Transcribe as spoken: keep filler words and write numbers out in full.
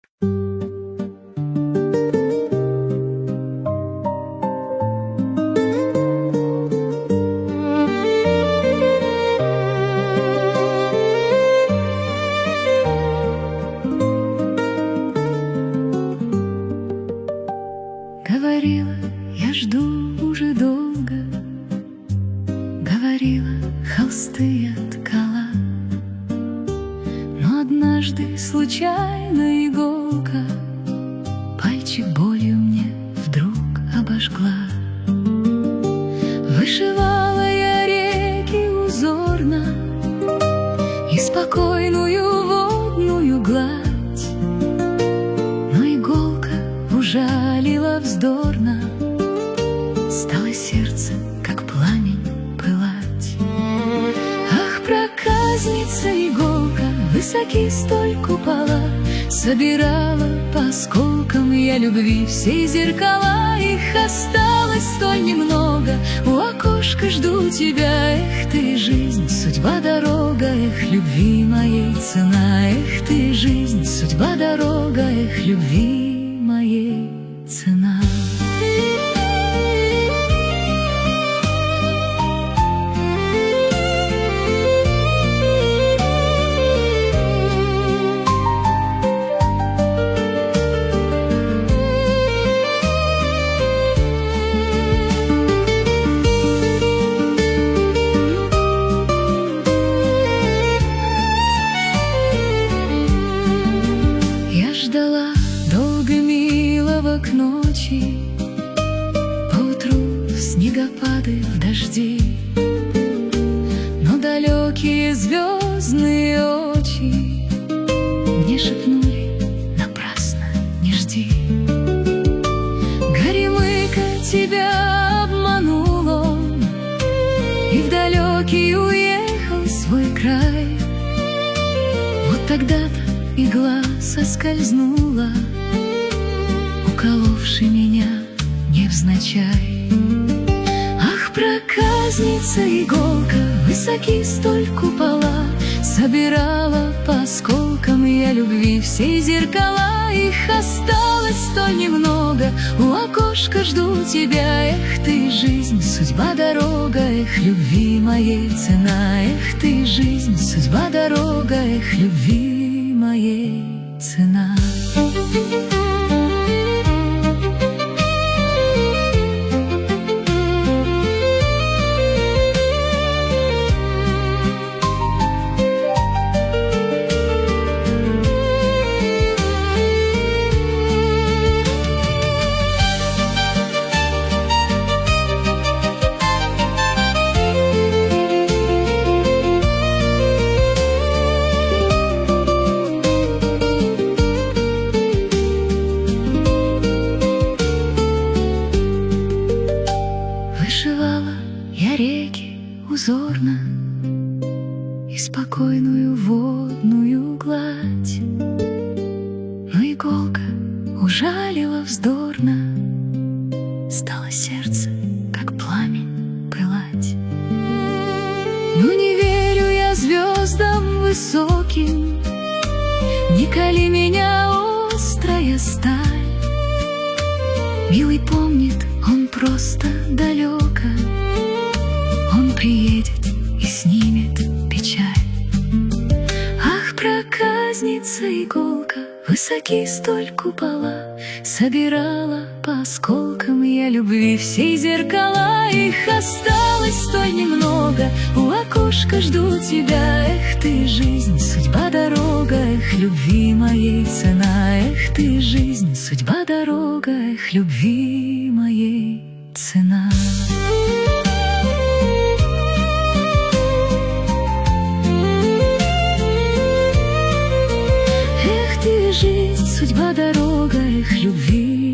Говорила, я жду уже долго, говорила, холсты я ткала, но однажды случайно иголка пальчик болью мне вдруг обожгла. Вышивала я реки узорно и спокойную водную гладь, но иголка ужалила вздорно, стало сердце, как пламень, пылать. Ах, проказница иголка, высоки столь купола, собирала по осколкам я любви все зеркала. Их осталось столь немного, у окошка жду тебя. Эх ты, жизнь, судьба, дорога, эх, любви моей цена. Эх ты, жизнь, судьба, дорога, эх, любви моей цена. Ждала долго милого к ночи, поутру в снегопады, в дожди, но далекие звездные очи мне шепнули: напрасно не жди. Горемыка, тебя обманул он и в далекий уехал свой край. Вот тогда-то игла соскользнула, уколовши меня невзначай. Ах, проказница иголка, высоки столь купола, собирала по осколкам я любви все зеркала. Их осталось столь немного, у окошка жду тебя. Эх ты, жизнь, судьба, дорога, эх, любви моей цена. Эх ты, жизнь, судьба, дорога, эх, любви моей цена. Вышивала я реки узорно и спокойную водную гладь, но иголка ужалила вздорно, стало сердце, как пламень, пылать. Ну не верю я звездам высоким, не кали меня острая сталь. Милый помнит, он просто далеко, он приедет и снимет печаль. Ах, проказница иголка, высоки столь купола, собирала по осколкам я любви все зеркала. Их осталось столь немного, у окошка жду тебя. Эх ты, жизнь, судьба, дорога, эх, любви моей цена. Эх ты, жизнь, судьба, дорога, эх, любви моей цена. Эх ты, жизнь, судьба, дорога, эх, любви